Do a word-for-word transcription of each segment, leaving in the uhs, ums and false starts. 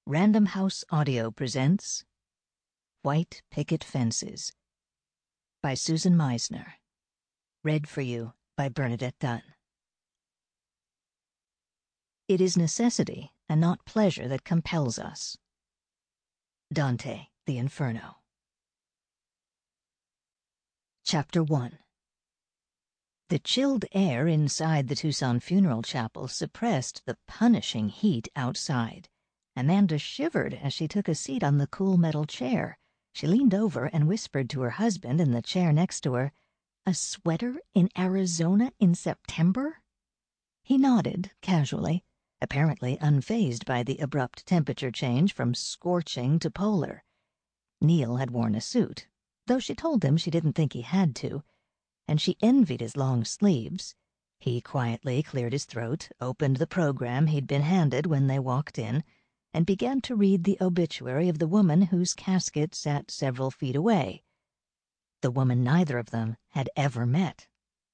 Random House Audio presents White Picket Fences by Susan Meisner. Read for you by Bernadette Dunn. It is necessity and not pleasure that compels us. Dante, The Inferno. Chapter one. The chilled air inside the Tucson Funeral Chapel suppressed the punishing heat outside. Amanda shivered as she took a seat on the cool metal chair. She leaned over and whispered to her husband in the chair next to her, "A sweater in Arizona in September?" He nodded casually, apparently unfazed by the abrupt temperature change from scorching to polar. Neil had worn a suit, though she told him she didn't think he had to, and she envied his long sleeves. He quietly cleared his throat, opened the program he'd been handed when they walked in, and began to read the obituary of the woman whose casket sat several feet away, the woman neither of them had ever met.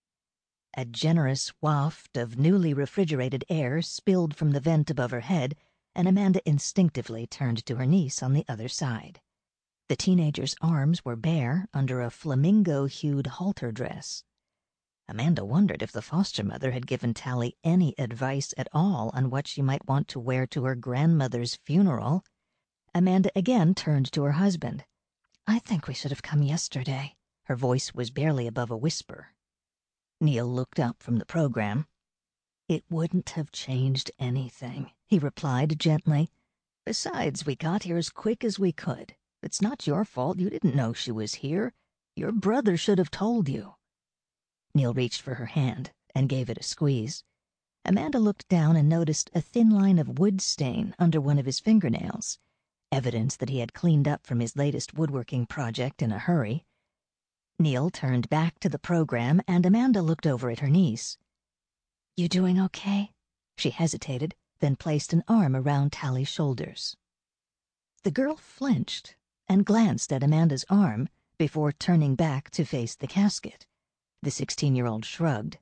A generous waft of newly refrigerated air spilled from the vent above her head, and Amanda instinctively turned to her niece on the other side. The teenager's arms were bare under a flamingo-hued halter dress. Amanda wondered if the foster mother had given Tally any advice at all on what she might want to wear to her grandmother's funeral. Amanda again turned to her husband. "I think we should have come yesterday." Her voice was barely above a whisper. Neil looked up from the program. "It wouldn't have changed anything," he replied gently. "Besides, we got here as quick as we could. It's not your fault. You didn't know she was here. Your brother should have told you." Neil reached for her hand and gave it a squeeze. Amanda looked down and noticed a thin line of wood stain under one of his fingernails, evidence that he had cleaned up from his latest woodworking project in a hurry. Neil turned back to the program, and Amanda looked over at her niece. "You doing okay?" She hesitated, then placed an arm around Tally's shoulders. The girl flinched and glanced at Amanda's arm before turning back to face the casket. The sixteen-year-old shrugged.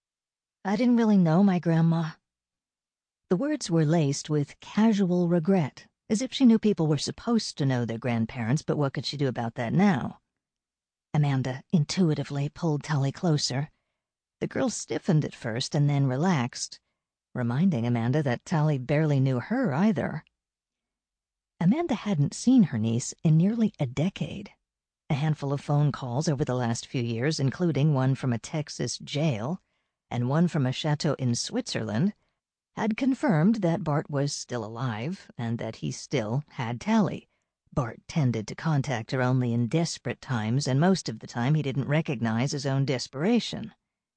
"I didn't really know my grandma." The words were laced with casual regret, as if she knew people were supposed to know their grandparents, but what could she do about that now? Amanda intuitively pulled Tally closer. The girl stiffened at first and then relaxed, reminding Amanda that Tally barely knew her either. Amanda hadn't seen her niece in nearly a decade. A handful of phone calls over the last few years, including one from a Texas jail and one from a chateau in Switzerland, had confirmed that Bart was still alive and that he still had Tally. Bart tended to contact her only in desperate times, and most of the time he didn't recognize his own desperation.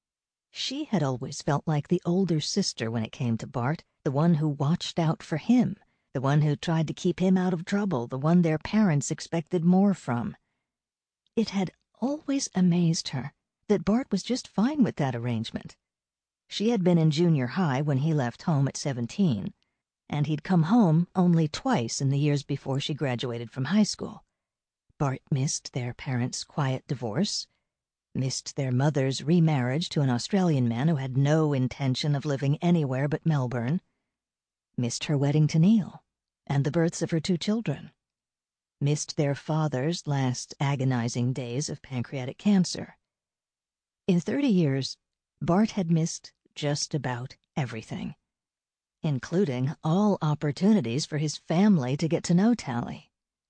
She had always felt like the older sister when it came to Bart, the one who watched out for him, the one who tried to keep him out of trouble, the one their parents expected more from. It had always amazed her that Bart was just fine with that arrangement. She had been in junior high when he left home at seventeen, and he'd come home only twice in the years before she graduated from high school. Bart missed their parents' quiet divorce, missed their mother's remarriage to an Australian man who had no intention of living anywhere but Melbourne, missed her wedding to Neil, and the births of her two children, missed their father's last agonizing days of pancreatic cancer. In thirty years, Bart had missed just about everything, including all opportunities for his family to get to know Tally.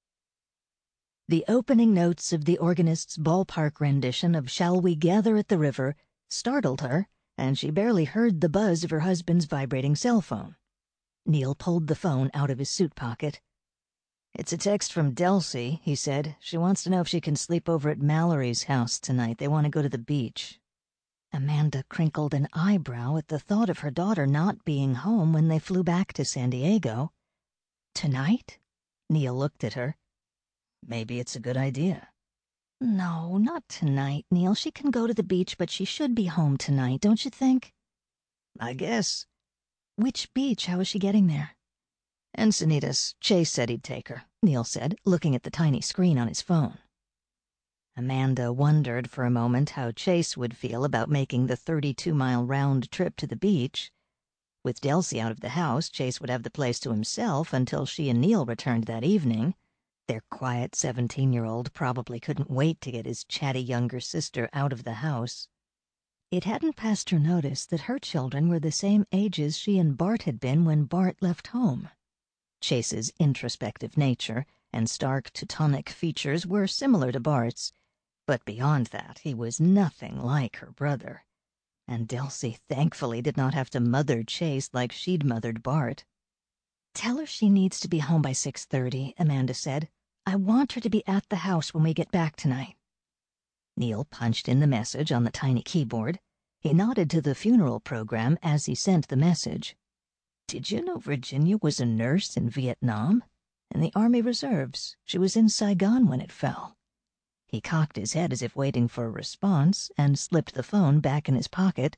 The opening notes of the organist's ballpark rendition of "Shall We Gather at the River" startled her, and she barely heard the buzz of her husband's vibrating cell phone. Neil pulled the phone out of his suit pocket. "It's a text from Delcy," he said. "She wants to know if she can sleep over at Mallory's house tonight. They want to go to the beach." Amanda crinkled an eyebrow at the thought of her daughter not being home when they flew back to San Diego. "Tonight?" Neil looked at her. "Maybe it's a good idea." "No, not tonight, Neil. She can go to the beach, but she should be home tonight, don't you think?" "I guess." "Which beach? How is she getting there?" "Encinitas. Chase said he'd take her," Neil said, looking at the tiny screen on his phone. Amanda wondered for a moment how Chase would feel about making the thirty-two mile round trip to the beach. With Delcy out of the house, Chase would have the place to himself until she and Neil returned that evening. Their quiet seventeen-year-old probably couldn't wait to get his chatty younger sister out of the house. It hadn't passed her notice that her children were the same ages she and Bart had been when Bart left home. Chase's introspective nature and stark Teutonic features were similar to Bart's, but beyond that he was nothing like her brother. And Delcy thankfully did not have to mother Chase like she'd mothered Bart. "Tell her she needs to be home by six thirty, Amanda said. I want her to be at the house when we get back tonight." Neil punched in the message on the tiny keyboard. He nodded to the funeral program as he sent the message. "Did you know Virginia was a nurse in Vietnam? In the Army Reserves. She was in Saigon when it fell." He cocked his head as if waiting for a response and slipped the phone back in his pocket.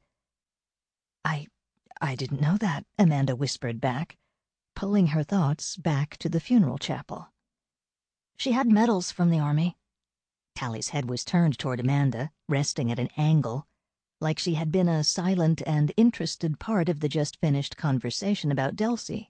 I... I didn't know that," Amanda whispered back, pulling her thoughts back to the funeral chapel. "She had medals from the Army." Tally's head was turned toward Amanda, resting at an angle, like she had been a silent and interested part of the just-finished conversation about Delcy.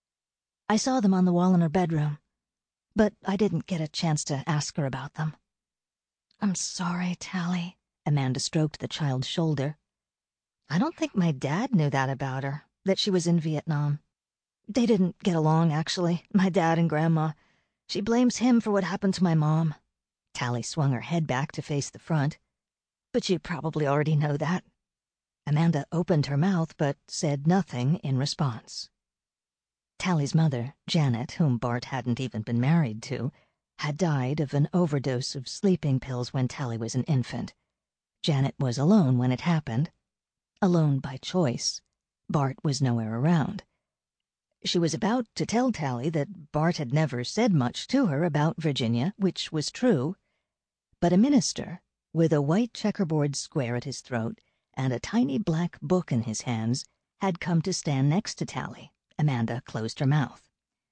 "I saw them on the wall in her bedroom, but I didn't get a chance to ask her about them." "I'm sorry, Tally." Amanda stroked the child's shoulder. "I don't think my dad knew that about her, that she was in Vietnam. They didn't get along, actually, my dad and Grandma. She blames him for what happened to my mom." Tally swung her head back to face the front. "But you probably already know that." Amanda opened her mouth but said nothing in response. Tally's mother, Janet, whom Bart hadn't even been married to, had died of an overdose of sleeping pills when Tally was an infant. Janet was alone when it happened. Alone by choice. Bart was nowhere around. She was about to tell Tally that Bart had never said much to her about Virginia, which was true, but a minister, with a white checkerboard square at his throat and a tiny black book in his hands, had come to stand next to Tally. Amanda closed her mouth.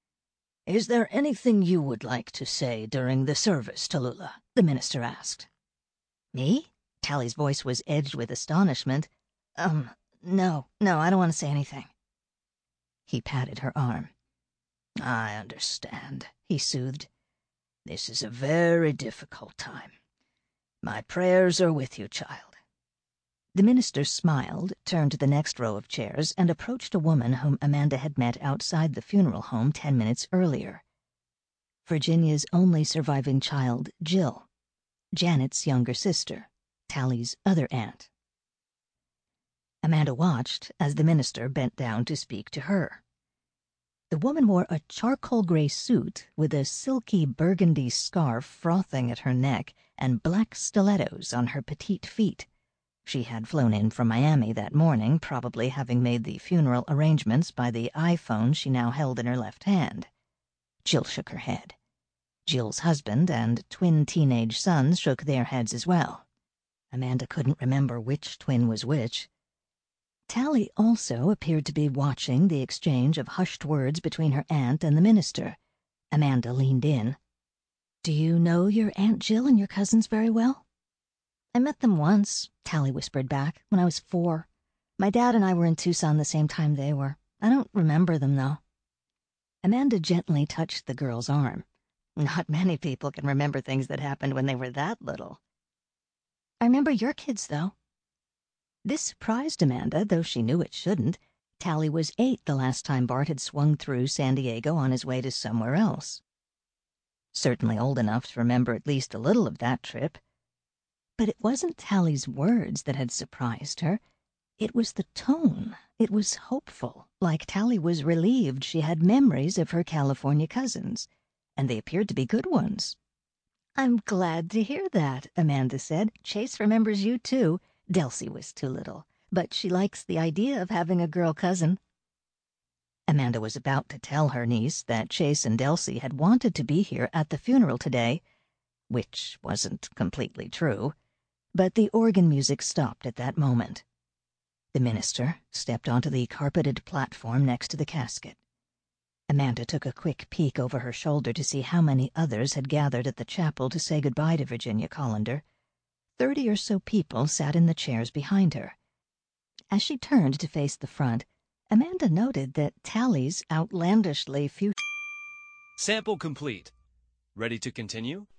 "Is there anything you would like to say during the service, Tallulah?" the minister asked. "Me?" Tally's voice was edged with astonishment. Um, no, no, I don't want to say anything." He patted her arm. "I understand," he soothed. "This is a very difficult time. My prayers are with you, child." The minister smiled, turned to the next row of chairs, and approached a woman whom Amanda had met outside the funeral home ten minutes earlier. Virginia's only surviving child, Jill. Janet's younger sister, Tally's other aunt. Amanda watched as the minister bent down to speak to her. The woman wore a charcoal-gray suit with a silky burgundy scarf frothing at her neck and black stilettos on her petite feet. She had flown in from Miami that morning, probably having made the funeral arrangements by the iPhone she now held in her left hand. Jill shook her head. Jill's husband and twin teenage sons shook their heads as well. Amanda couldn't remember which twin was which. Tally also appeared to be watching the exchange of hushed words between her aunt and the minister. Amanda leaned in. "Do you know your Aunt Jill and your cousins very well?" "I met them once," Tally whispered back, "when I was four. My dad and I were in Tucson the same time they were. I don't remember them, though." Amanda gently touched the girl's arm. "Not many people can remember things that happened when they were that little." "I remember your kids, though." This surprised Amanda, though she knew it shouldn't. Tally was eight the last time Bart had swung through San Diego on his way to somewhere else. Certainly old enough to remember at least a little of that trip. But it wasn't Tally's words that had surprised her. It was the tone. It was hopeful, like Tally was relieved she had memories of her California cousins, and they appeared to be good ones. "I'm glad to hear that," Amanda said. "Chase remembers you, too. Delcy was too little, but she likes the idea of having a girl cousin." Amanda was about to tell her niece that Chase and Delcy had wanted to be here at the funeral today, which wasn't completely true, but the organ music stopped at that moment. The minister stepped onto the carpeted platform next to the casket. Amanda took a quick peek over her shoulder to see how many others had gathered at the chapel to say goodbye to Virginia Colander. Thirty or so people sat in the chairs behind her. As she turned to face the front, Amanda noted that Tally's outlandishly future. Sample complete. Ready to continue?